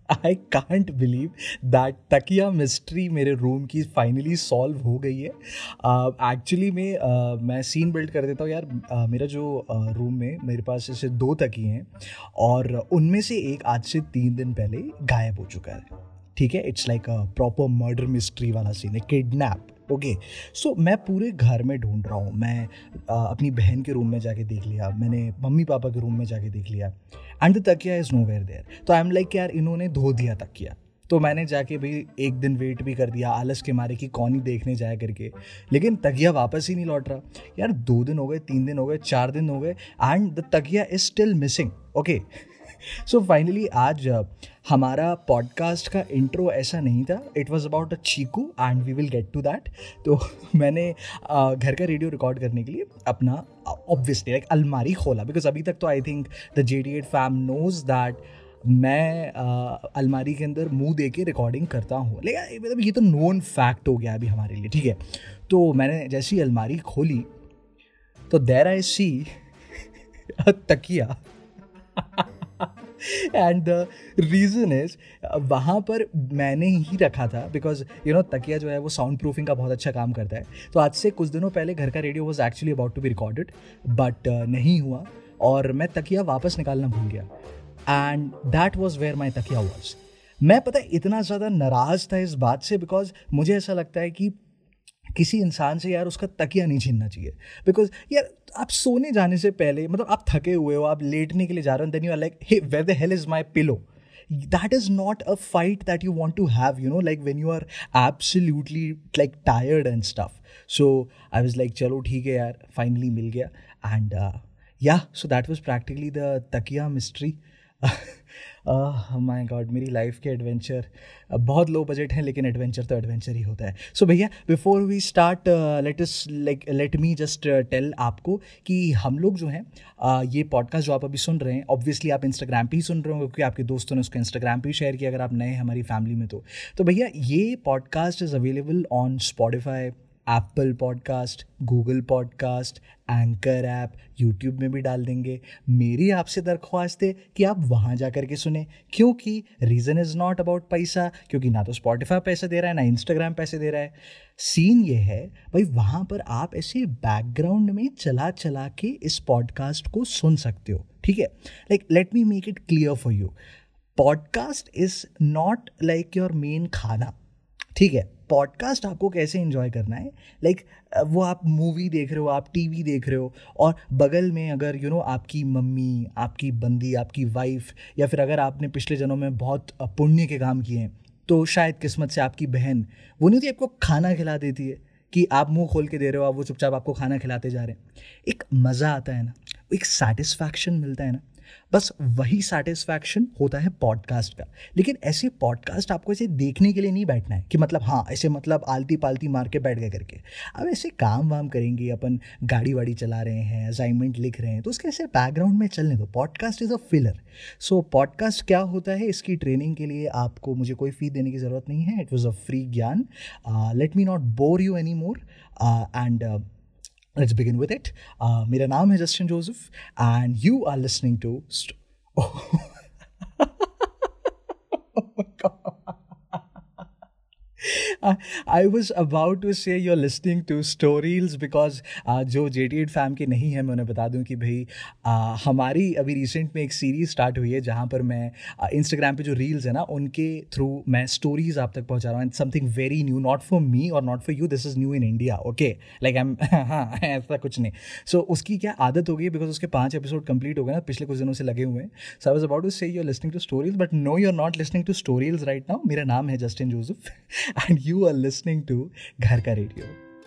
I can't believe that तकिया mystery मेरे room की फाइनली सॉल्व हो गई है। एक्चुअली मैं सीन बिल्ड कर देता हूँ यार। मेरा जो रूम में मेरे पास ऐसे 2 तकिए हैं और उनमें से एक आज से 3 दिन पहले गायब हो चुका है। ठीक है, it's like a proper murder mystery वाला सीन है, किडनैप। ओके, सो मैं पूरे घर में ढूंढ रहा हूँ। मैं अपनी बहन के रूम में जाके देख लिया, मैंने मम्मी पापा के रूम में जाके देख लिया, एंड द तकिया इज़ नोवेयर देयर। तो आई एम लाइक यार इन्होंने धो दिया तकिया। तो मैंने जाके भाई एक दिन वेट भी कर दिया आलस के मारे कि कौन ही देखने जाया करके, लेकिन तकिया वापस ही नहीं लौट रहा। यार 2 दिन हो गए, 3 दिन हो गए, 4 दिन हो गए, एंड द तकिया is still missing. Okay, so finally आज हमारा पॉडकास्ट का इंट्रो ऐसा नहीं था, it was about a chikoo and we will get to that. तो मैंने घर का रेडियो रिकॉर्ड करने के लिए अपना ऑब्वियसली लाइक अलमारी खोला, बिकॉज अभी तक तो I think the JD8 fam knows that मैं अलमारी के अंदर मुंह दे के रिकॉर्डिंग करता हूँ। लेकिन मतलब ये तो नोन फैक्ट हो गया अभी हमारे लिए, ठीक है। तो मैंने जैसी अलमारी खोली तो देयर आई सी अ तकिया एंड द रीज़न इज वहाँ पर मैंने ही रखा था, बिकॉज तकिया जो है वो साउंड प्रूफिंग का बहुत अच्छा काम करता है। तो आज से कुछ दिनों पहले घर का radio was actually about to be recorded, but नहीं हुआ और मैं तकिया वापस निकालना भूल गया, and that was where my तकिया वॉज। मैं पता है इतना ज़्यादा नाराज़ था इस बात से, बिकॉज मुझे ऐसा लगता है कि किसी इंसान से यार उसका तकिया नहीं छीनना चाहिए। बिकॉज यार आप सोने जाने से पहले, मतलब आप थके हुए हो, आप लेटने के लिए जा रहे हो, then you are like hey where the hell is my pillow. That is not a fight that you want to have, like when you are absolutely like tired and stuff. So I was like चलो ठीक है यार, finally मिल गया, and yeah, so that was practically the takiya mystery. My god, मेरी life के adventure बहुत low budget है, लेकिन एडवेंचर तो एडवेंचर ही होता है। सो भैया before we start let me just tell आपको कि हम लोग जो हैं ये पॉडकास्ट जो आप अभी सुन रहे हैं, ऑब्वियसली आप इंस्टाग्राम पे ही सुन रहे हो क्योंकि आपके दोस्तों ने उसको इंस्टाग्राम पे ही शेयर किया, अगर आप नए हैं हमारी फैमिली में। तो भैया ये podcast is available on Spotify, Apple podcast, Google podcast, Anchor app, YouTube में भी डाल देंगे। मेरी आपसे दरख्वास्त है कि आप वहाँ जा कर के सुने, क्योंकि रीज़न इज़ नॉट अबाउट पैसा, क्योंकि ना तो स्पॉटिफाई पैसे दे रहा है ना इंस्टाग्राम पैसे दे रहा है। सीन ये है भाई, वहाँ पर आप ऐसे बैकग्राउंड में चला चला के इस पॉडकास्ट को सुन सकते हो, ठीक है। Like let me make it clear for you, podcast is not like your main खाना, ठीक है। पॉडकास्ट आपको कैसे एंजॉय करना है, लाइक वो आप मूवी देख रहे हो, आप टीवी देख रहे हो, और बगल में अगर आपकी मम्मी, आपकी बंदी, आपकी वाइफ, या फिर अगर आपने पिछले जन्मों में बहुत पुण्य के काम किए हैं तो शायद किस्मत से आपकी बहन वो नहीं होती, आपको खाना खिला देती है कि आप मुंह खोल के दे रहे हो, आप वो चुपचाप आपको खाना खिलाते जा रहे हैं। एक मज़ा आता है ना, एक सेटिस्फैक्शन मिलता है ना, बस वही सेटिस्फैक्शन होता है पॉडकास्ट का। लेकिन ऐसे पॉडकास्ट आपको ऐसे देखने के लिए नहीं बैठना है कि मतलब हाँ ऐसे मतलब आलती पालती मार के बैठ गए करके। अब ऐसे काम वाम करेंगे, अपन गाड़ी वाड़ी चला रहे हैं, असाइनमेंट लिख रहे हैं, तो उसके ऐसे बैकग्राउंड में चलने दो। Podcast is a filler. So podcast क्या होता है, इसकी ट्रेनिंग के लिए आपको मुझे कोई फ़ी देने की ज़रूरत नहीं है। इट वॉज़ अ फ्री ज्ञान। Let me not bore you any more and let's begin with it. मेरा नाम है Justin Joseph and you are listening to oh my God. I was about to say you're listening to Stories because जो JD8 fam के नहीं है, मैं उन्हें बता दूं कि भाई हमारी अभी रिसेंट में एक सीरीज़ स्टार्ट हुई है जहाँ पर मैं इंस्टाग्राम पे जो रील्स है ना उनके थ्रू मैं स्टोरीज आप तक पहुँचा रहा हूँ, and something very new, not for me और not for you, this is new in India. Okay, like I am हाँ ऐसा कुछ नहीं। सो उसकी क्या आदत हो गई, बिकॉज उसके 5 एपिसोड कंप्लीट हो गए ना, पिछले कुछ दिनों से लगे हुए हैं। So I was about to say you are listening to stories, but no you are not listening to stories right now. मेरा नाम है Justin Joseph and you are listening to घर का रेडियो।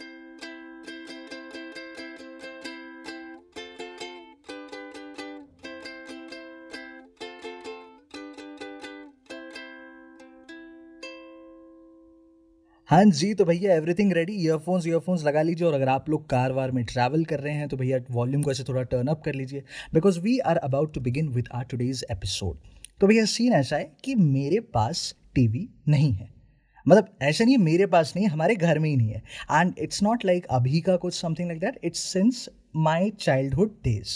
हाँ जी, तो भैया एवरीथिंग रेडी, ईयरफोन्स लगा लीजिए, और अगर आप लोग कार वार में ट्रैवल कर रहे हैं तो भैया वॉल्यूम को ऐसे थोड़ा टर्न अप कर लीजिए, because we are about to begin with our today's episode. तो भैया सीन ऐसा है कि मेरे पास टीवी नहीं है, मतलब ऐसा नहीं है मेरे पास नहीं है, हमारे घर में ही नहीं है। एंड इट्स नॉट लाइक अभी का कुछ something like that, it's since my childhood days.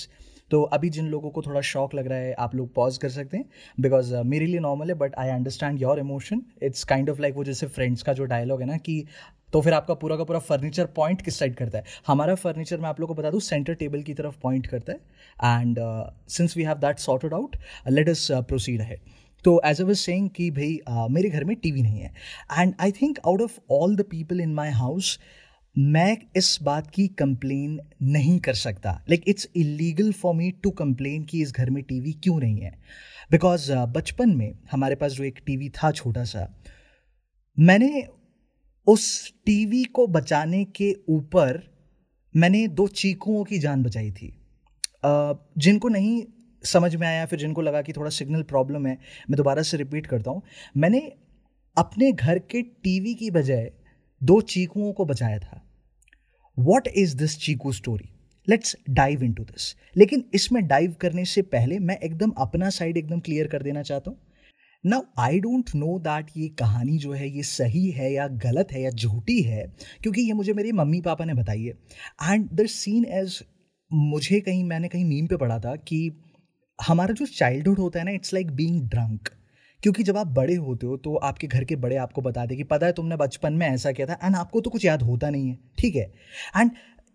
तो अभी जिन लोगों को थोड़ा शॉक लग रहा है आप लोग पॉज कर सकते हैं, बिकॉज मेरे लिए नॉर्मल है but I understand your emotion. It's kind of like वो जैसे फ्रेंड्स का जो डायलॉग है ना कि तो फिर आपका पूरा का पूरा फर्नीचर पॉइंट किस साइड करता है. हमारा फर्नीचर मैं आप लोगों को बता दूं सेंटर टेबल की तरफ पॉइंट करता है. And since we have that sorted out, let us proceed ahead. तो एज आई वाज सेइंग कि भाई मेरे घर में टीवी नहीं है. And I think out of all the people in my house मैं इस बात की कंप्लेन नहीं कर सकता. Like it's illegal for me to complain कि इस घर में टीवी क्यों नहीं है. बिकॉज बचपन में हमारे पास जो एक टीवी था छोटा सा, मैंने उस टीवी को बचाने के ऊपर मैंने 2 चीकुओं की जान बचाई थी. जिनको नहीं समझ में आया, फिर जिनको लगा कि थोड़ा सिग्नल प्रॉब्लम है, मैं दोबारा से रिपीट करता हूँ. मैंने अपने घर के टीवी की बजाय 2 चीकुओं को बचाया था. What is this chikoo story? Let's dive into this. लेकिन इसमें डाइव करने से पहले मैं एकदम अपना साइड एकदम क्लियर कर देना चाहता हूँ. Now I don't know that ये कहानी जो है ये सही है या गलत है या झूठी है, क्योंकि ये मुझे मेरे मम्मी पापा ने बताई है. एंड द सीन एज मैंने कहीं मीम पे पढ़ा था कि हमारा जो चाइल्डहुड होता है ना, इट्स लाइक बीइंग ड्रंक. क्योंकि जब आप बड़े होते हो तो आपके घर के बड़े आपको बता दे कि पता है तुमने बचपन में ऐसा किया था, एंड आपको तो कुछ याद होता नहीं है, ठीक है. And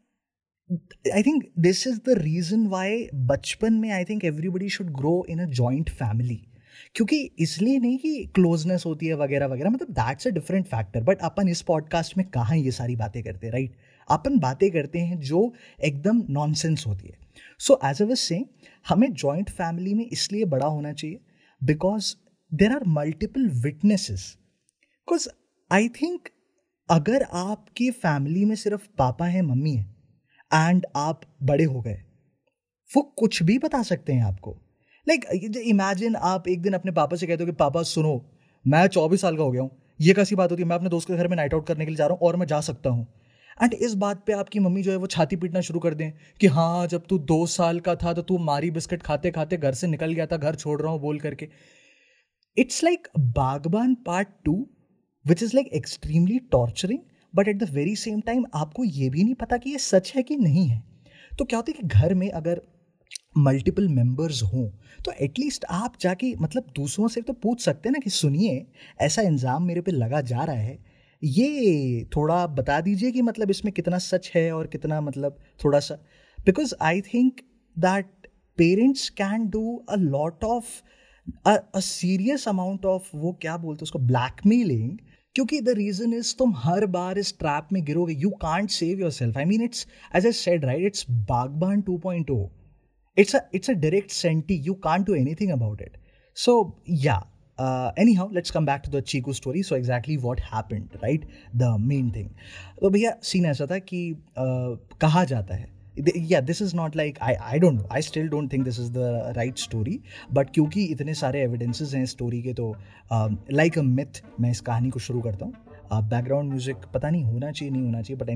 I think this is the reason why बचपन में I think everybody should grow in a joint family. क्योंकि इसलिए नहीं कि क्लोजनेस होती है वगैरह वगैरह, मतलब that's a different factor. But अपन इस पॉडकास्ट में कहाँ ये सारी बातें करते हैं, राइट? अपन बातें करते हैं जो एकदम नॉनसेंस होती है. So as I was saying, हमें जॉइंट फैमिली में इसलिए बड़ा होना चाहिए because there are multiple witnesses. Because I think अगर आपकी फैमिली में सिर्फ पापा हैं, मम्मी है, एंड आप बड़े हो गए, वो कुछ भी बता सकते हैं आपको. लाइक इमेजिन आप एक दिन अपने पापा से कहते हो कि पापा सुनो, मैं 24 साल का हो गया हूँ, ये कैसी बात होती है, मैं अपने दोस्त के घर में नाइट आउट करने के लिए जा रहा हूँ और मैं जा सकता हूँ. एंड इस बात पे आपकी मम्मी जो है वो छाती पीटना शुरू कर दें कि हाँ जब तू 2 साल का था तो तू मारी बिस्किट खाते खाते घर से निकल गया था, घर छोड़ रहा हूँ बोल करके. It's like Baghban part 2 which is like extremely torturing, but at the very same time आपको ये भी नहीं पता कि ये सच है कि नहीं है. तो क्या होता है कि घर में अगर मल्टीपल मेंबर्स हों तो एटलीस्ट आप जाके मतलब दूसरों से तो पूछ सकते हैं ना कि सुनिए ऐसा इल्ज़ाम मेरे पे लगा जा रहा है, ये थोड़ा बता दीजिए कि मतलब इसमें कितना सच है और कितना मतलब थोड़ा सा. Because I think that parents can do a lot of a serious amount of, वो क्या बोलते हैं उसको, ब्लैकमेलिंग. क्योंकि द रीजन इज तुम हर बार इस ट्रैप में गिरोगे, you can't save yourself. I mean it's as I said right, it's Baghban 2.0. It's a direct senti. You can't do anything about it. So yeah. Anyhow, let's come back to the Chiku story. So exactly what happened, right? The main thing. तो भैया scene ऐसा था कि कहा जाता है, yeah, this is not like I don't know. I still don't think this is the right story. But क्योंकि इतने सारे evidences हैं स्टोरी के, तो like a myth मैं इस कहानी को शुरू करता हूँ. बैकग्राउंड म्यूजिक पता नहीं होना चाहिए नहीं होना चाहिए, बट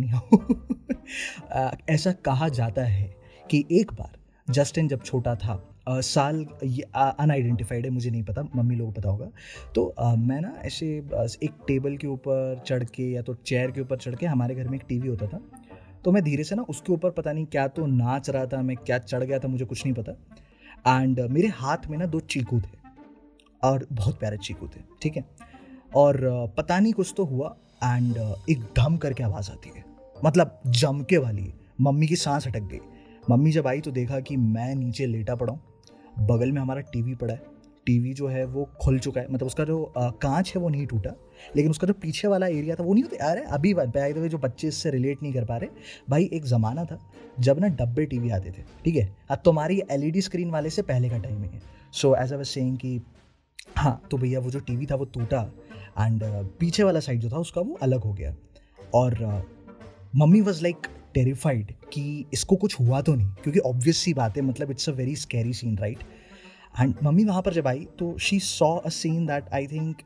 anyhow ऐसा कहा जाता है कि एक बार जस्टिन जब छोटा था, साल अनआइडेंटिफाइड है, मुझे नहीं पता, मम्मी लोगों को पता होगा. तो मैं ना ऐसे एक टेबल के ऊपर चढ़ के या तो चेयर के ऊपर चढ़ के, हमारे घर में एक टीवी होता था, तो मैं धीरे से ना उसके ऊपर पता नहीं क्या तो नाच रहा था, मैं क्या चढ़ गया था मुझे कुछ नहीं पता. एंड मेरे हाथ में ना 2 चीकू थे और बहुत प्यारे चीकू थे, ठीक है. और पता नहीं कुछ तो हुआ एंड एक धम करके आवाज़ आती है, मतलब जम के वाली. मम्मी की सांस अटक गई. मम्मी जब आई तो देखा कि मैं नीचे लेटा पड़ा हूँ, बगल में हमारा टीवी पड़ा है. टीवी जो है वो खुल चुका है, मतलब उसका जो कांच है वो नहीं टूटा, लेकिन उसका जो पीछे वाला एरिया था वो नहीं होता यार. अभी बाय द वे जो बच्चे इससे रिलेट नहीं कर पा रहे, भाई एक ज़माना था जब ना डब्बे टीवी आते थे, ठीक है. अब तुम्हारी LED स्क्रीन वाले से पहले का टाइमिंग है. So as I was saying कि हाँ, तो भैया वो जो टीवी था वो टूटा एंड पीछे वाला साइड जो था उसका वो अलग हो गया. और मम्मी वॉज लाइक टेरिफाइड कि इसको कुछ हुआ तो नहीं, क्योंकि ऑब्वियस सी बात है, मतलब it's a very scary scene, right. And mummy वहाँ पर जब आई तो she saw a scene that I think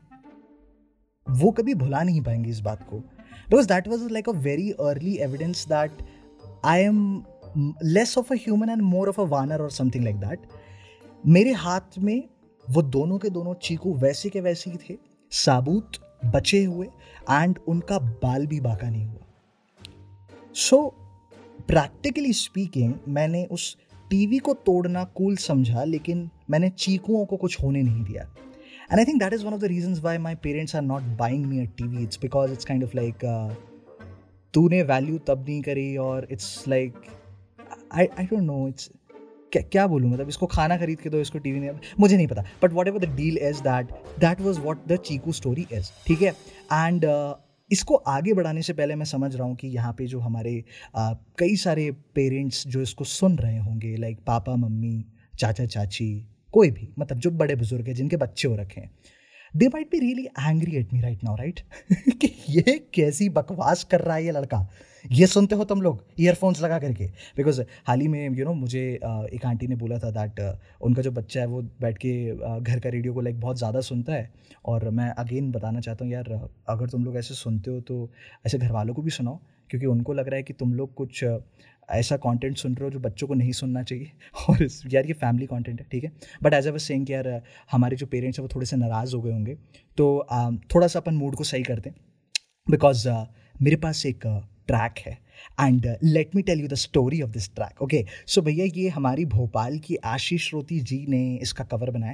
वो कभी भुला नहीं पाएंगे इस बात को, because that was like a very early evidence that I am less of a human and more of a वानर और समथिंग लाइक दैट. मेरे हाथ में वो दोनों के दोनों चीकू वैसे के वैसे ही थे, साबुत बचे हुए, एंड उनका बाल भी बाका नहीं हुआ. सो प्रैक्टिकली स्पीकिंग मैंने उस टीवी को तोड़ना कूल समझा, लेकिन मैंने चीकुओं को कुछ होने नहीं दिया. And I think that is one of the reasons why my parents are not buying me a TV. It's because it's kind of like तूने वैल्यू तब नहीं करी, और it's like I don't know, it's क्या बोलूँ, मतलब इसको खाना खरीद के दो, इसको टीवी नहीं, मुझे नहीं पता. But whatever the deal is, that was what the chikoo story is. ठीक है. एंड इसको आगे बढ़ाने से पहले मैं समझ रहा हूँ कि यहाँ पे जो हमारे कई सारे पेरेंट्स जो इसको सुन रहे होंगे, लाइक पापा मम्मी चाचा चाची, कोई भी, मतलब जो बड़े बुजुर्ग हैं जिनके बच्चे हो रखे हैं, they might be really angry at me right now, right, कि ये कैसी बकवास कर रहा है ये लड़का, ये सुनते हो तुम लोग ईयरफोन्स लगा करके. बिकॉज हाल ही में मुझे एक आंटी ने बोला था दैट उनका जो बच्चा है वो बैठ के घर का रेडियो को लाइक बहुत ज़्यादा सुनता है. और मैं अगेन बताना चाहता हूँ यार, अगर तुम लोग ऐसे सुनते हो तो ऐसे घर वालों को भी सुनाओ, क्योंकि उनको लग रहा है कि तुम लोग कुछ ऐसा कंटेंट सुन रहे हो जो बच्चों को नहीं सुनना चाहिए. और यार ये फैमिली कंटेंट है, ठीक है. But as I was saying कि यार हमारे जो पेरेंट्स हैं वो थोड़े से नाराज़ हो गए होंगे, तो थोड़ा सा अपन मूड को सही करते हैं. बिकॉज मेरे पास एक ट्रैक है, and let me tell you the story of this track. Okay, so भैया ये हमारी भोपाल की आशीष श्रोती जी ने इसका कवर बनाया.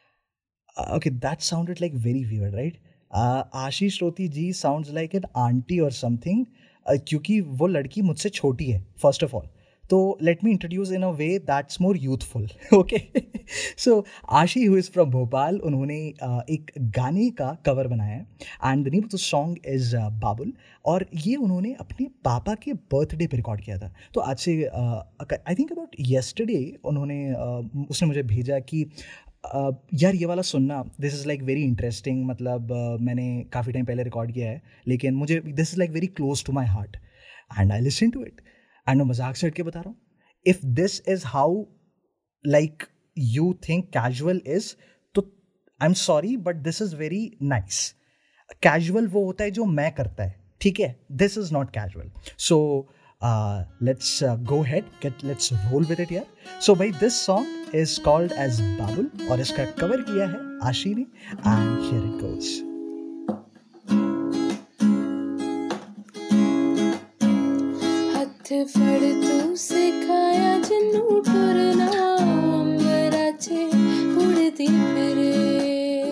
Okay, that sounded like very weird, right. Ashish Shroti ji sounds like an aunty और समथिंग, क्योंकि वो लड़की मुझसे छोटी है फर्स्ट ऑफ ऑल. तो let me introduce in a way that's more youthful. Okay, so Ashi who is from Bhopal, उन्होंने एक गाने का कवर बनाया है, and the name of the song is Babul. और ये उन्होंने अपने पापा के बर्थडे पे रिकॉर्ड किया था. तो आज से आई थिंक अबाउट येस्टरडे उन्होंने उसने मुझे भेजा कि यार ये वाला सुनना, this is like very interesting, मतलब मैंने काफ़ी टाइम पहले रिकॉर्ड किया है, लेकिन मुझे this is like very close to my heart, and I listen to it. And मैं मजाक से हट के बता रहा हूँ, if this is how like you think casual is, तो I am sorry but this is very nice. Casual वो होता है जो मैं करता है, ठीक है, this is not casual. So let's go ahead, let's roll with it here. So भाई this song is called as Babul, और इसका कवर किया है आशी ने, and here it goes. हथ फड़ तू सिखाया जिन्नू टुरना, अंबराचे उड़दी फिरे,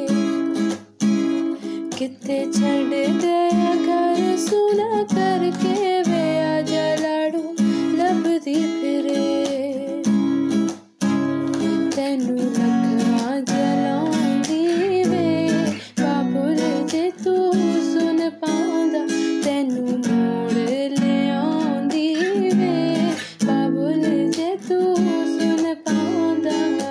किते छड़ गया घर सुना करके, वे आजा लाड़ू लभदी फिरे. तेनू लखवां जलाउंदी वे, बाबुल जे तू सुन पाउंदा, तेनू मोड़ लिआउंदी वे, बाबुल जे तू सुन पाउंदा.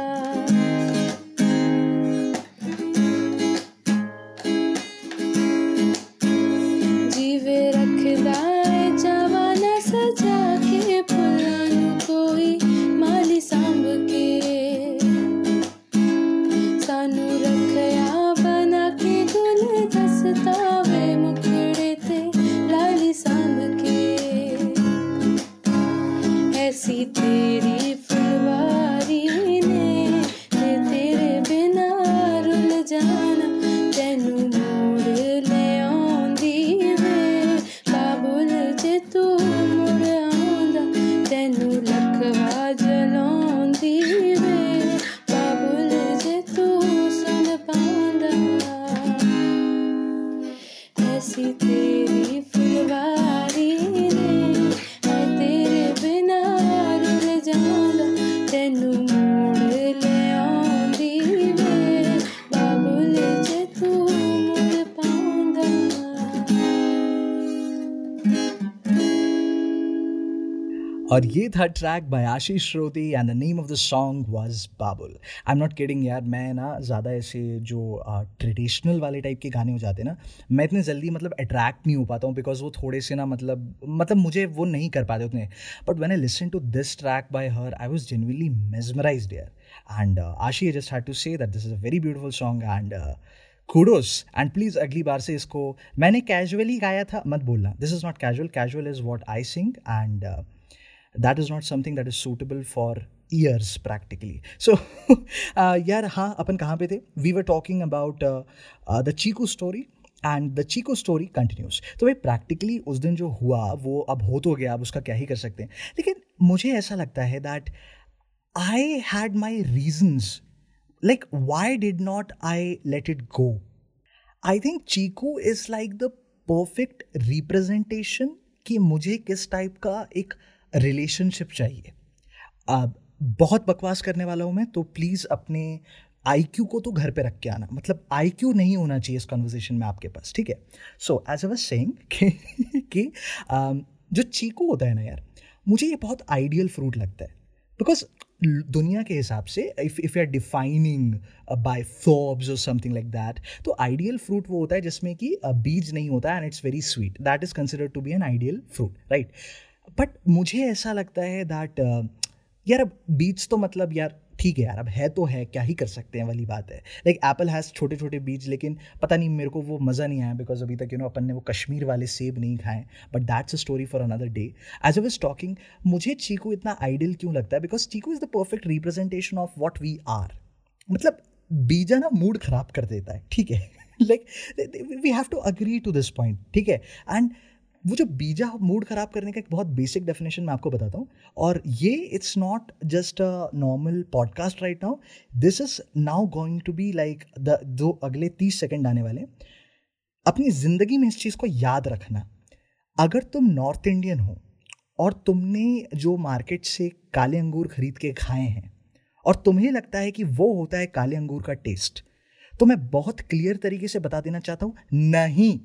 जीवे रखदा है जवाना सजा के, फुल्लां नू कोई माली सांभ के, सानू रखया बना के गुल दसता वे, मुखड़े ते लाली सांभ के. ऐसी तेरी फुलवारी ने तेरे बिना रुल जाना, तेनू मोड़ ले आउंदी वे, बाबुल जे तू मुड़ आउंदा, तेनू लखवा जलाउंदी वे, बाबुल जे तू सुन पाउंदा. ऐसी तेरी फुलवारी ने तेरे बिना रुल जांदा, तेनू मोड़ ले आउंदी वे, बाबुल जे तू मुड़ पाउंदा. और ये था track by Ashish Shroti, and the name of the song was Babul. I am not kidding यार, मैं ना ज़्यादा ऐसे जो ट्रेडिशनल वाले टाइप के गाने हो जाते हैं ना, मैं इतने जल्दी मतलब अट्रैक्ट नहीं हो पाता हूँ, बिकॉज वो थोड़े से ना मतलब मुझे वो नहीं कर पाते उतने. But when I listen to this track by her, I was genuinely mesmerised यार. And Ashi just had to say that this is a very beautiful song, and kudos. And please अगली बार से इसको मैंने कैजुअली गाया था मत बोलना, this is not casual. Casual is what I sing, and that is not something that is suitable for ears practically. So यार हाँ, अपन कहाँ पे थे? We were talking about the Chiku story, and the Chiku story continues. तो भाई practically उस दिन जो हुआ वो अब हो तो गया, अब उसका क्या ही कर सकते हैं. लेकिन मुझे ऐसा लगता है that I had my reasons. Like, why did not I let it go? I think chikoo is like the perfect representation कि मुझे किस टाइप का एक रिलेशनशिप चाहिए. बहुत बकवास करने वाला हूँ मैं, तो प्लीज़ अपने IQ को तो घर पे रख के आना. मतलब IQ नहीं होना चाहिए इस कन्वर्सेशन में आपके पास, ठीक है. So as I was saying कि जो चीकू होता है ना यार, मुझे ये बहुत आइडियल फ्रूट लगता है. बिकॉज दुनिया के हिसाब से if you are defining by Forbes और समथिंग लाइक दैट, तो आइडियल फ्रूट वो होता है जिसमें कि बीज नहीं होता है and it's very sweet. That is considered to be an ideal fruit, right. But मुझे ऐसा लगता है दैट यार अब बीज तो मतलब यार ठीक है यार, अब है तो है, क्या ही कर सकते हैं वाली बात है. लाइक एप्पल हैज़ छोटे छोटे बीज, लेकिन पता नहीं मेरे को वो मज़ा नहीं आया बिकॉज अभी तक अपन ने वो कश्मीर वाले सेब नहीं खाए. But that's a story for another day. As I was talking, मुझे चीकू इतना आइडियल क्यों लगता है? Because chikoo is the perfect representation of what we are. मतलब बीजा ना मूड खराब कर देता है, ठीक है. Like we have to agree to this point, ठीक है. एंड वो जो बीजा मूड ख़राब करने का एक बहुत बेसिक डेफिनेशन मैं आपको बताता हूँ. और ये it's not just a normal podcast right now, this is now going to be like the जो अगले 30 सेकेंड आने वाले. अपनी ज़िंदगी में इस चीज़ को याद रखना. अगर तुम नॉर्थ इंडियन हो और तुमने जो मार्केट से काले अंगूर खरीद के खाए हैं और तुम्हें लगता है कि वो होता है काले अंगूर का टेस्ट, तो मैं बहुत क्लियर तरीके से बता देना चाहता हूँ, नहीं,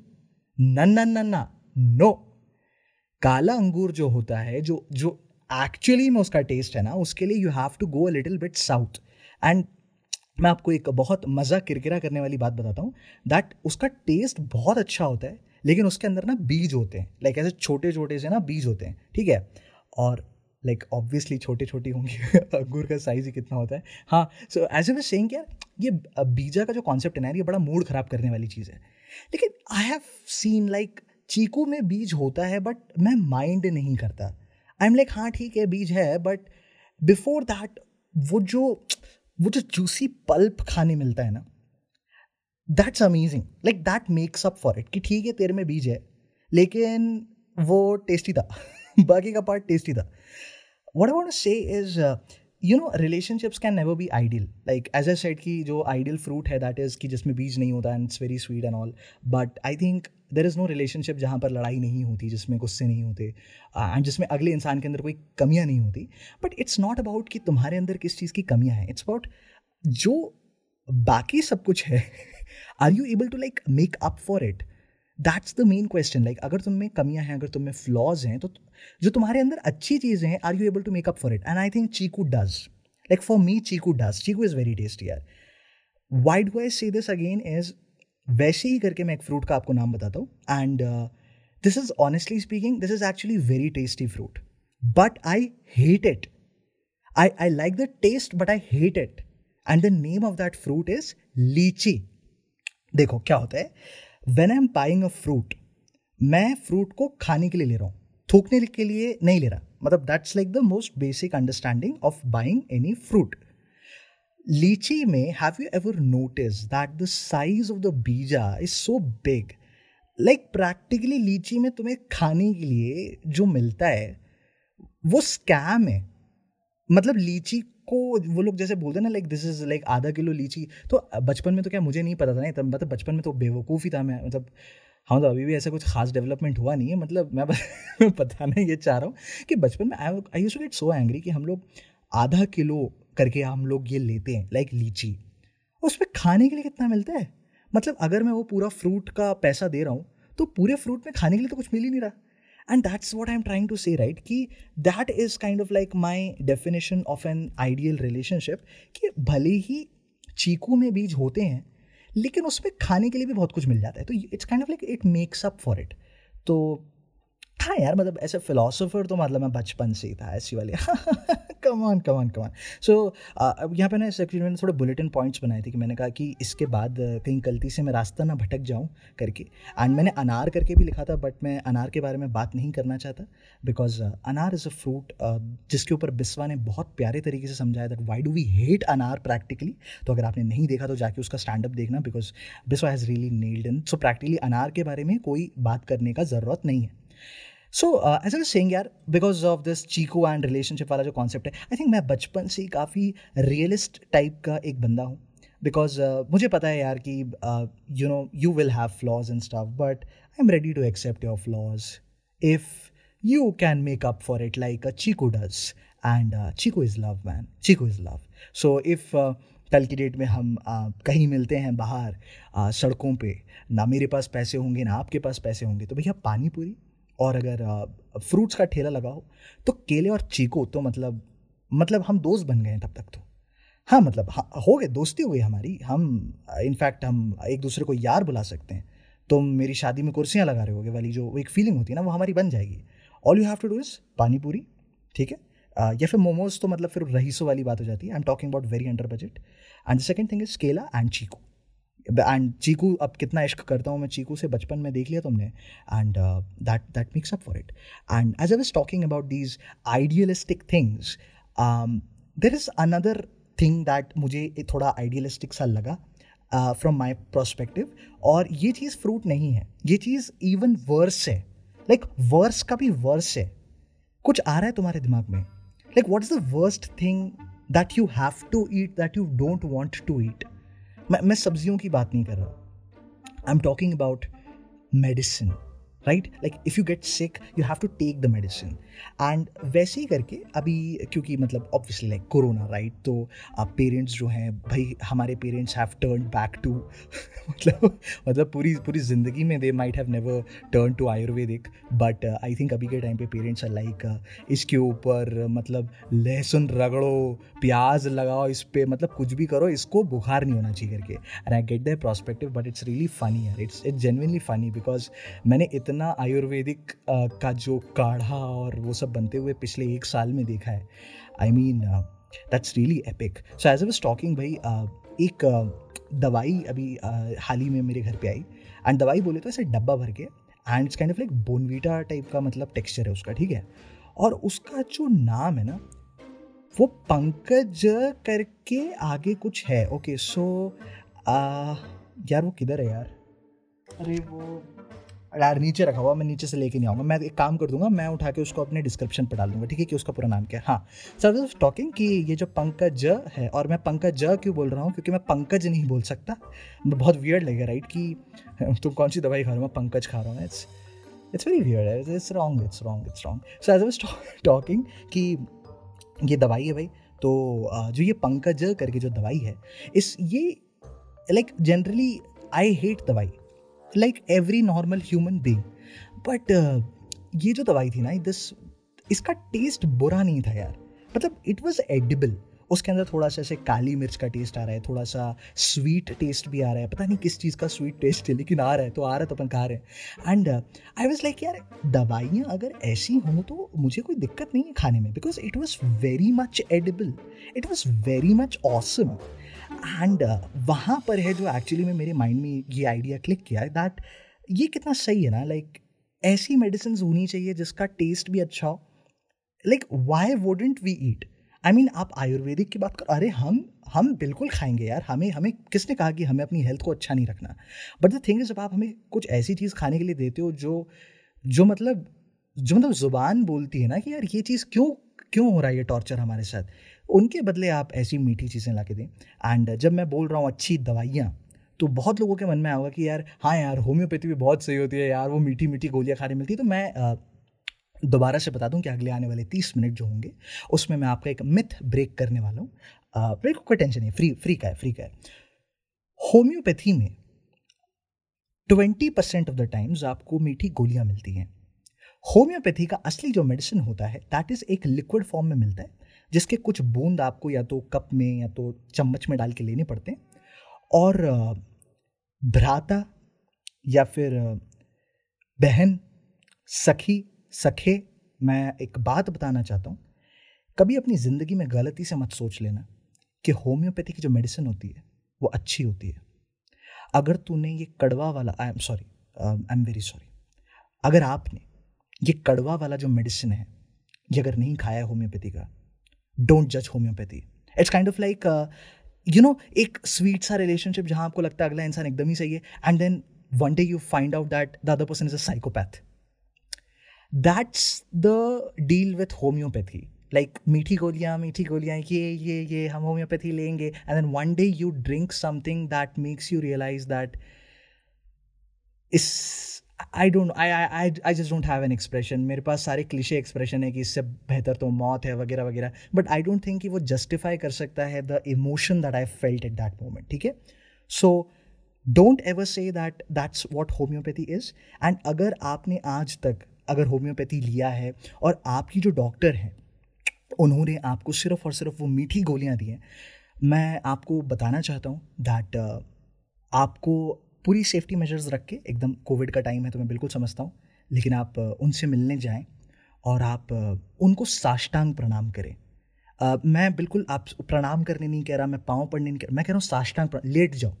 ना नो. काला अंगूर जो होता है, जो जो एक्चुअली में उसका टेस्ट है ना, उसके लिए you have to go a little bit south. And मैं आपको एक बहुत मज़ा किरकिरा करने वाली बात बताता हूँ, दैट उसका टेस्ट बहुत अच्छा होता है, लेकिन उसके अंदर ना बीज होते हैं. लाइक ऐसे छोटे छोटे से ना बीज होते हैं, ठीक है. और लाइक ऑब्वियसली छोटे छोटे होंगे अंगूर का साइज़ ही कितना होता है. हाँ, so as I was saying क्या, ये बीजा का जो कॉन्सेप्ट है ना, ये बड़ा मूड ख़राब करने वाली चीज़ है. लेकिन I have seen like chikoo में बीज होता है बट मैं माइंड नहीं करता. आई एम लाइक हाँ ठीक है बीज है, बट बिफोर दैट वो जो जूसी पल्प खाने मिलता है ना, that's amazing. Like that makes up for it कि ठीक है तेरे में बीज है, लेकिन वो टेस्टी था. बाकी का पार्ट टेस्टी था. What I want to say is, you know, relationships can never be ideal. Like as I said कि जो ideal fruit है that is कि जिसमें बीज नहीं होता and it's very sweet and all, but I think there is no relationship जहाँ पर लड़ाई नहीं होती, जिसमें गुस्से नहीं होते and जिसमें अगले इंसान के अंदर कोई कमियाँ नहीं होती. But it's not about कि तुम्हारे अंदर किस चीज़ की कमियाँ हैं, it's about जो बाकी सब कुछ है are you able to like make up for it? That's the main question. Like अगर तुम में कमियां हैं, अगर तुम में फ्लॉज हैं, तो जो तुम्हारे अंदर अच्छी चीज़ें हैं, are you able to make up for it? And I think chikoo does. Like for me chikoo does. Chikoo is very tasty यार. Why do I say this again is, वैसे ही करके मैं एक फ्रूट का आपको नाम बताता हूँ. And this is honestly speaking, this is actually very tasty fruit, but I hate it. I like the taste but I hate it. And the name of that fruit is lychee. देखो क्या होता है, When I'm buying a fruit, मैं fruit को खाने के लिए ले रहा हूँ, थूकने के लिए नहीं ले रहा. मतलब that's like the most basic understanding of buying any fruit. Lychee में have you ever notice that the size of the बीजा is so big? Like practically lychee में तुम्हें खाने के लिए जो मिलता है वो स्कैम है. मतलब लीची को वो लोग जैसे बोलते हैं ना, लाइक दिस इज लाइक आधा किलो लीची. तो बचपन में तो क्या मुझे नहीं पता था नहीं, मतलब बचपन में तो बेवकूफ़ी था मैं. मतलब हाँ, तो अभी भी ऐसा कुछ खास डेवलपमेंट हुआ नहीं है. मतलब मैं बताना ये चाह रहा हूँ कि बचपन में I used to get so angry कि हम लोग आधा किलो करके हम लोग ये लेते हैं लाइक लीची, उसमें खाने के लिए कितना मिलता है? मतलब अगर मैं वो पूरा फ्रूट का पैसा दे रहा हूँ तो पूरे फ्रूट में खाने के लिए तो कुछ मिल ही नहीं रहा. And that's what I'm trying to say, right? कि that is kind of like my definition of an ideal relationship. कि भले ही चीकू में बीज होते हैं, लेकिन उसमें खाने के लिए भी बहुत कुछ मिल जाता है. तो it's kind of like it makes up for it. तो हाँ यार, मतलब ऐसे फिलोसोफर तो मतलब मैं बचपन से ही था ऐसी वाली. Come on. सो अब यहाँ पे ना एक्चुअली मैंने थोड़े बुलेटिन पॉइंट्स बनाए थे कि मैंने कहा कि इसके बाद कहीं गलती से मैं रास्ता ना भटक जाऊँ करके. एंड मैंने अनार करके भी लिखा था, बट मैं अनार के बारे में बात नहीं करना चाहता बिकॉज अनार इज़ अ फ्रूट जिसके ऊपर बिस्वा ने बहुत प्यारे तरीके से समझाया that why do we hate अनार प्रैक्टिकली. तो अगर आपने नहीं देखा तो जाके उसका स्टैंड अप देखना, because Biswa has really nailed in. So practically अनार के बारे में कोई बात करने का ज़रूरत नहीं है. So as I was saying यार, because of this chikoo and relationship वाला जो कॉन्सेप्ट है, आई थिंक मैं बचपन से ही काफ़ी रियलिस्ट टाइप का एक बंदा हूँ. बिकॉज मुझे पता है यार कि you know you will have flaws and stuff, but I am ready to accept your flaws if you can make up for it like Chiku does. And Chiku is love, man. Chiku is love. So if कल की date में हम कहीं मिलते हैं बाहर सड़कों पे, ना मेरे पास पैसे होंगे ना आपके पास पैसे होंगे, तो भैया पानी पूरी और अगर फ्रूट्स का ठेला लगा हो तो केले और चीकू, तो मतलब हम दोस्त बन गए हैं तब तक तो. हाँ मतलब हाँ, हो गए, दोस्ती हो गई हमारी. हम इनफैक्ट हम एक दूसरे को यार बुला सकते हैं. तुम मेरी शादी में कुर्सियाँ लगा रहे होगे वाली जो एक फीलिंग होती है ना, वो हमारी बन जाएगी. All you have to do is pani puri, ठीक है, या फिर मोमोज, तो मतलब फिर रईसों वाली बात हो जाती है. I am talking about very under budget. And the second thing is kela and chikoo. And chikoo, अब कितना इश्क करता हूँ मैं चीकू से, बचपन में देख लिया तुमने. And that makes up for it. And as I was talking about these idealistic things, there is another thing that मुझे थोड़ा आइडियलिस्टिक सा लगा फ्रॉम माई पर्सपेक्टिव. और ये चीज़ फ्रूट नहीं है, ये चीज़ इवन वर्स है. लाइक वर्स का भी वर्स है. कुछ आ रहा है तुम्हारे दिमाग में, like what is the worst thing that you have to eat that you don't want to eat. मैं सब्जियों की बात नहीं कर रहा, I am talking about medicine, right? Like if you get sick you have to take the medicine. And वैसे ही करके अभी, क्योंकि मतलब ऑब्वियसली लाइक कोरोना, राइट, तो पेरेंट्स जो हैं भाई, हमारे parents have turn back to मतलब पूरी ज़िंदगी में they might have never turn to ayurvedic, but I think अभी के टाइम पे पेरेंट्स आर लाइक इसके ऊपर मतलब लहसुन रगड़ो, प्याज लगाओ इस पर, मतलब कुछ भी करो, इसको बुखार नहीं होना चाहिए करके. And I get the perspective, but it's really funny यार, इट्स जेन्युइनली फनी, बिकॉज मैंने इतना आयुर्वेदिक का जो काढ़ा और वो सब बनते हुए पिछले 1 साल में देखा है. I mean that's really epic. So as I was talking भाई, एक दवाई अभी हाल ही में मेरे घर पे आई. एंड दवाई बोले तो ऐसे डब्बा भर के, and it's kind of like Bournvita type का मतलब टेक्सचर है उसका, ठीक है. और उसका जो नाम है ना, वो पंकज करके आगे कुछ है. ओके सो यार वो किधर है यार? अरे वो यार नीचे रखा हुआ, मैं नीचे से लेके नहीं आऊँगा. मैं एक काम कर दूंगा, मैं उठा के उसको अपने डिस्क्रिप्शन पर डाल दूंगा, ठीक है, कि उसका पूरा नाम क्या है. हाँ सर, टॉकिंग कि ये जो पंकज है, और मैं पंकज क्यों बोल रहा हूँ, क्योंकि मैं पंकज नहीं बोल सकता, बहुत वियर्ड लगेगा, राइट, कि तुम कौन सी दवाई खा रहे हो, मैं पंकज खा रहा हूँ. It's very weird, it's wrong. So as I was talking कि ये दवाई है भाई, तो जो ये पंकज करके जो दवाई है, ये लाइक जनरली आई हेट दवाई like every normal human being, but ये जो दवाई थी ना, इसका टेस्ट बुरा नहीं था यार. मतलब इट वाज एडिबल. उसके अंदर थोड़ा सा ऐसे काली मिर्च का टेस्ट आ रहा है, थोड़ा सा स्वीट टेस्ट भी आ रहा है, पता नहीं किस चीज़ का स्वीट टेस्ट है, लेकिन आ रहा है तो अपन खा रहे हैं. एंड आई वाज लाइक यार, दवाइयाँ अगर ऐसी हों तो मुझे कोई दिक्कत नहीं है खाने में, because it was very much edible, it was very much awesome. And वहाँ पर है जो एक्चुअली में मेरे माइंड में ये आइडिया क्लिक किया है दैट ये कितना सही है ना. लाइक ऐसी मेडिसिन होनी चाहिए जिसका टेस्ट भी अच्छा हो. Like why wouldn't we eat? I mean आप आयुर्वेदिक की बात करो, अरे हम बिल्कुल खाएंगे यार. हमें किसने कहा कि हमें अपनी हेल्थ को अच्छा नहीं रखना? बट द थिंग इज, जब आप हमें कुछ ऐसी चीज़ खाने के लिए देते हो जो मतलब ज़ुबान बोलती है ना कि यार ये चीज़ क्यों हो रहा है, ये टॉर्चर हमारे साथ, उनके बदले आप ऐसी मीठी चीज़ें ला के दें. एंड जब मैं बोल रहा हूँ अच्छी दवाइयाँ, तो बहुत लोगों के मन में आएगा कि यार हाँ यार, होम्योपैथी भी बहुत सही होती है यार, वो मीठी मीठी गोलियाँ खाने मिलती है. तो मैं दोबारा से बता दूं कि अगले आने वाले 30 मिनट जो होंगे उसमें मैं आपका एक मिथ ब्रेक करने वाला हूँ. ब्रेक कोई टेंशन नहीं, फ्री का है. होम्योपैथी में 20% ऑफ द टाइम्स आपको मीठी गोलियाँ मिलती हैं. होम्योपैथी का असली जो मेडिसिन होता है दैट इज़ एक लिक्विड फॉर्म में मिलता है, जिसके कुछ बूंद आपको या तो कप में या तो चम्मच में डाल के लेने पड़ते हैं. और भ्राता या फिर बहन, सखे, मैं एक बात बताना चाहता हूँ, कभी अपनी ज़िंदगी में गलती से मत सोच लेना कि होम्योपैथी की जो मेडिसिन होती है वो अच्छी होती है. अगर तूने ये कड़वा वाला, आई एम वेरी सॉरी, अगर आपने ये कड़वा वाला जो मेडिसिन है ये अगर नहीं खाया होम्योपैथी का, डोंट जज homeopathy. It's kind of like एक स्वीट सा रिलेशनशिप जहाँ आपको लगता है अगला इंसान एकदम ही सही है, and then one day you find out that the other person is a psychopath. That's the deal with homeopathy. Like मीठी गोलियाँ ये हम होम्योपैथी लेंगे, and then one day you drink something that makes you realise that is I don't I just don't have an expression. मेरे पास सारे cliché expression है कि इससे बेहतर तो मौत है वगैरह वगैरह, बट आई डोंट थिंक कि वो जस्टिफाई कर सकता है the emotion that I felt at that moment. ठीक है, so don't ever say that that's what homeopathy is. And अगर आपने आज तक अगर होम्योपैथी लिया है और आपकी जो डॉक्टर हैं उन्होंने आपको सिर्फ और सिर्फ वो मीठी गोलियां दी हैं, मैं आपको बताना चाहता हूँ दैट आपको पूरी सेफ्टी मेजर्स रख के, एकदम कोविड का टाइम है तो मैं बिल्कुल समझता हूँ, लेकिन आप उनसे मिलने जाएं और आप उनको साष्टांग प्रणाम करें. मैं बिल्कुल आप प्रणाम करने नहीं कह रहा, मैं पाँव पड़ने नहीं कह रहा, मैं कह रहा हूँ साष्टांग लेट जाओ.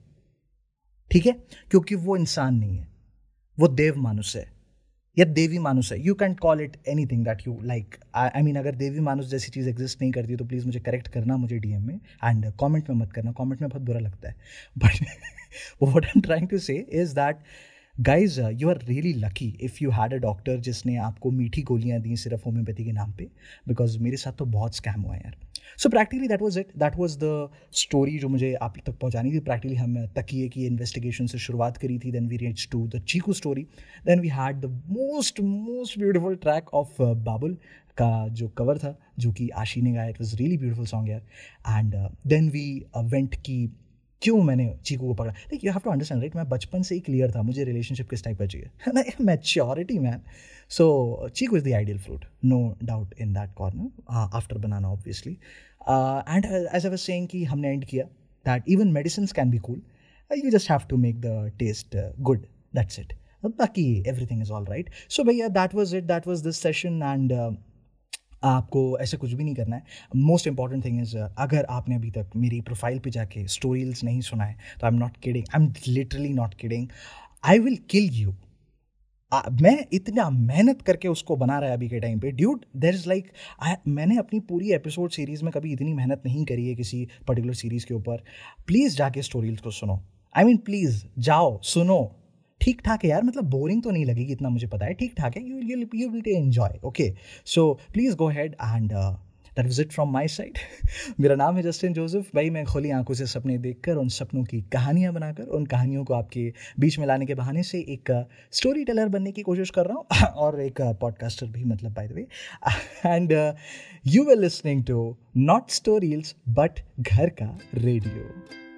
ठीक है, क्योंकि वो इंसान नहीं है, वो देव मानुष है या देवी मानुष है. You can call it anything that you like. I mean अगर देवी मानुष जैसी चीज़ एग्जिस्ट नहीं करती तो प्लीज़ मुझे करेक्ट करना, मुझे डीएम में, एंड कमेंट में मत करना, कमेंट में बहुत बुरा लगता है. But what I am trying to say is that guys you are really lucky if you had a doctor जिसने आपको मीठी गोलियाँ दी सिर्फ होम्योपैथी के नाम पे, बिकॉज मेरे साथ तो बहुत स्कैम हुआ है यार. So practically that was it, that was the story जो मुझे आप तक पहुंचानी थी. प्रैक्टिकली हम तकिए की इन्वेस्टिगेशन से शुरुआत करी थी, then we reach to the chikoo story, then we had the most beautiful track of Babul का जो कवर था जो कि आशी ने गाया. It was really beautiful song यार. एंड देन वी वेंट की क्यों मैंने चीकू को पकड़ा. Like you have to understand right, मैं बचपन से ही क्लियर था मुझे रिलेशनशिप किस टाइप का चाहिए. Maturity man. So chikoo is the ideal fruit, no doubt in that corner, after banana obviously. And as I was saying कि हमने एंड किया that even medicines can be cool, you just have to make the taste good, that's it. बाकी everything is all right. So भैया that was it, that was this session. And आपको ऐसे कुछ भी नहीं करना है. मोस्ट इंपॉर्टेंट थिंग इज़ अगर आपने अभी तक मेरी प्रोफाइल पे जाके स्टोरीज नहीं सुना है तो I am not kidding, I am literally not kidding, I will kill you. मैं इतना मेहनत करके उसको बना रहा है अभी के टाइम पे ड्यूड. देयर इज़ लाइक मैंने अपनी पूरी एपिसोड सीरीज़ में कभी इतनी मेहनत नहीं करी है किसी पर्टिकुलर सीरीज़ के ऊपर. प्लीज़ जाके स्टोरीज को सुनो, आई मीन प्लीज़ जाओ सुनो. ठीक ठाक है यार, मतलब बोरिंग तो नहीं लगेगी, इतना मुझे पता है. ठीक ठाक है, you will enjoy. Okay, so please go ahead and that was it from my side. मेरा नाम है जस्टिन जोसेफ. भाई मैं खुली आंखों से सपने देखकर उन सपनों की कहानियां बनाकर उन कहानियों को आपके बीच में लाने के बहाने से एक स्टोरी टेलर बनने की कोशिश कर रहा हूँ और एक पॉडकास्टर भी, मतलब by the way. And you were listening to not stories but घर का रेडियो.